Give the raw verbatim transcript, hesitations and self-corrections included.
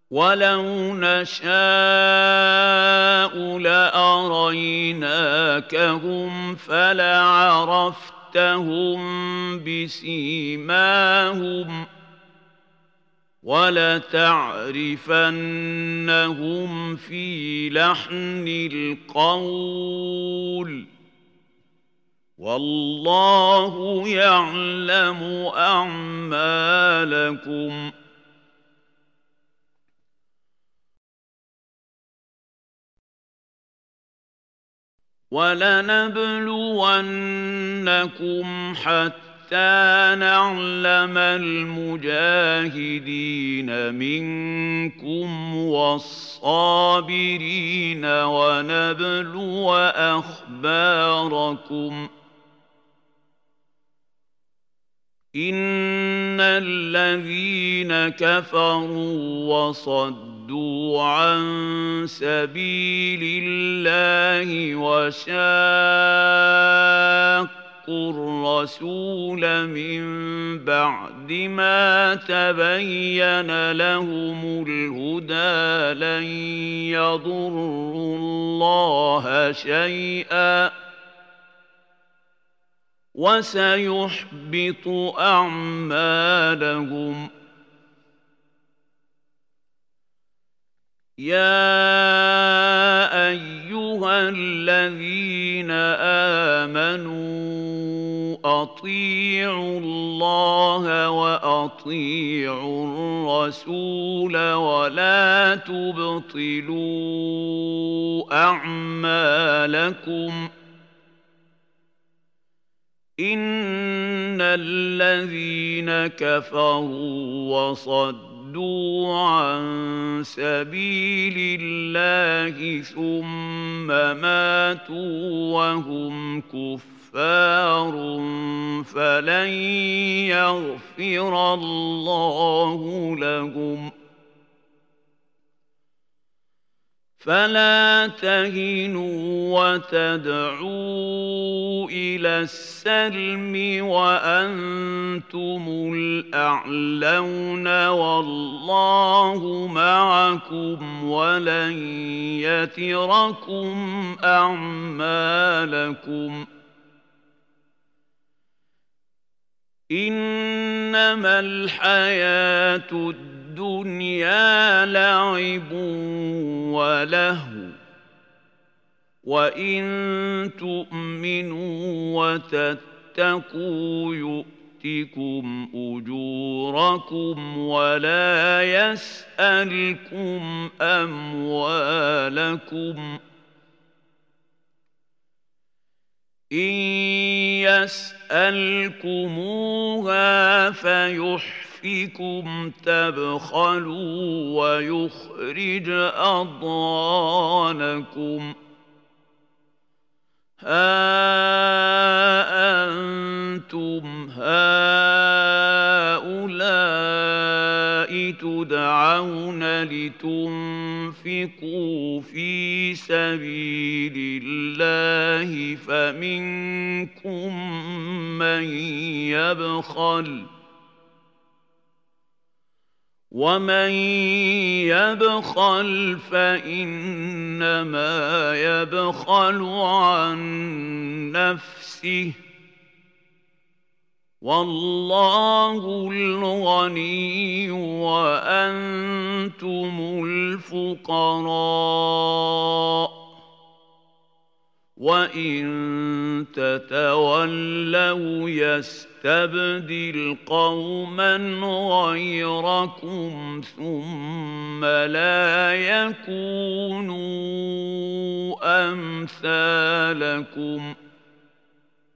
وَلَوْ نَشَاءُ لَأَرَيْنَاكَهُمْ فَلَعَرَفْتَهُم بِسِيمَاهُمْ وَلَتَعْرِفَنَّهُمْ فِي لَحْنِ الْقَوْلِ وَاللَّهُ يَعْلَمُ أَعْمَالَكُمْ وَلَنَبْلُوَنَّكُمْ حَتَّىٰ نَعْلَمَ الْمُجَاهِدِينَ مِنكُمْ وَالصَّابِرِينَ وَنَبْلُوَ أَخْبَارَكُمْ ۚ إِنَّ الَّذِينَ كَفَرُوا وَصَدُّوا عَن سَبِيلِ اللَّهِ وَشَاقُّوا الرَّسُولَ مِن بَعْدِ مَا تَبَيَّنَ لَهُمُ الْهُدَىٰ لَن يَضُرُّوا اللَّهَ شَيْئًا وَسَيُحْبِطُ أَعْمَالَهُمْ. يَا أَيُّهَا الَّذِينَ آمَنُوا أَطِيعُوا اللَّهَ وَأَطِيعُوا الرَّسُولَ وَلَا تُبْطِلُوا أَعْمَالَكُمْ. إِنَّ الَّذِينَ كَفَرُوا وَصَدُّوا عَن سَبِيلِ اللَّهِ ثُمَّ مَاتُوا وَهُمْ كُفَّارٌ فَلَن يَغْفِرَ اللَّهُ لَهُمْ. فَلَا تَهِنُوا وَتَدْعُوا إِلَى السَّلْمِ وَأَنتُمُ الْأَعْلَوْنَ وَاللَّهُ مَعَكُمْ وَلَن يَتِرَكُمْ أَعْمَالَكُمْ. إِنَّمَا الْحَيَاةُ الدُّنْيَا لَعِبٌ وَلَهْوٌ ۖ وَإِن تُؤْمِنُوا وَتَتَّقُوا يُؤْتِكُمْ أُجُورَكُمْ وَلَا يَسْأَلْكُمْ أَمْوَالَكُمْ. إِن يَسْأَلْكُمُوهَا فَيُحْفِكُمْ تَبْخَلُوا وَيُخْرِجْ أَضْغَانَكُمْ. هَا أَنتُمْ هَٰؤُلَاءِ تُدْعَوْنَ لِتُنفِقُوا فِي سَبِيلِ اللَّهِ فَمِنكُم مَّن يَبْخَلُ ۖ وَمَن يَبْخَلْ فَإِنَّمَا يَبْخَلُ عَن نَّفْسِهِ ۚ وَاللَّهُ الْغَنِيُّ وَأَنتُمُ الْفُقَرَاءُ ۚ وَإِن تَتَوَلَّوْا يَسْتَبْدِلْ قَوْمًا غَيْرَكُمْ ثُمَّ لَا يَكُونُوا أَمْثَالَكُمْ.